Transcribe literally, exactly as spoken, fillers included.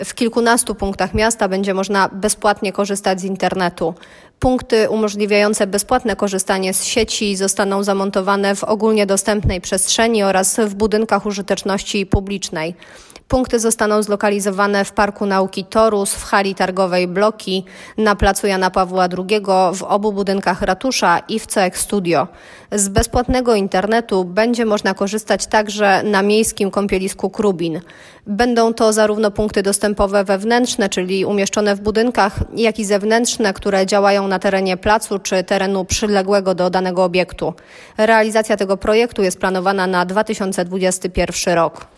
W kilkunastu punktach miasta będzie można bezpłatnie korzystać z internetu. Punkty umożliwiające bezpłatne korzystanie z sieci zostaną zamontowane w ogólnie dostępnej przestrzeni oraz w budynkach użyteczności publicznej. Punkty zostaną zlokalizowane w Parku Nauki Torus, w hali targowej Bloki, na placu Jana Pawła drugiego, w obu budynkach ratusza i w C X Studio. Z bezpłatnego internetu będzie można korzystać także na miejskim kąpielisku Krubin. Będą to zarówno punkty dostępowe wewnętrzne, czyli umieszczone w budynkach, jak i zewnętrzne, które działają na terenie placu czy terenu przyległego do danego obiektu. Realizacja tego projektu jest planowana na dwa tysiące dwudziesty pierwszy rok.